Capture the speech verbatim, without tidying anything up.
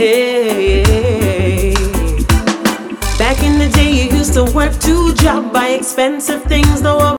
Hey, back in the day, you used to work two jobs, buy expensive things, though.